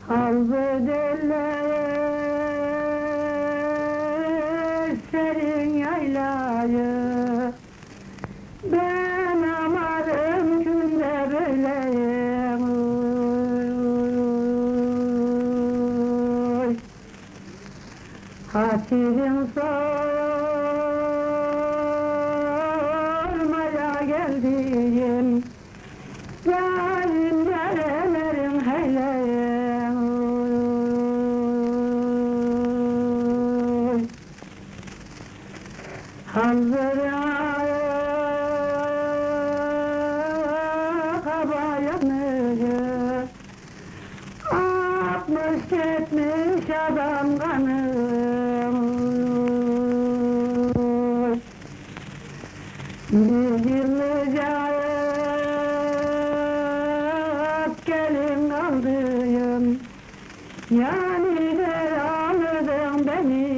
Hazır serin yaylayı, ben amarım günde böyleyim. Hatirin sormaya geldim, zalim yarelerim heyleyim. Hazır kabayanıcı, 60-70 adam kanım. Bir yıllıca gelin kaldıyım, yani de anladın beni.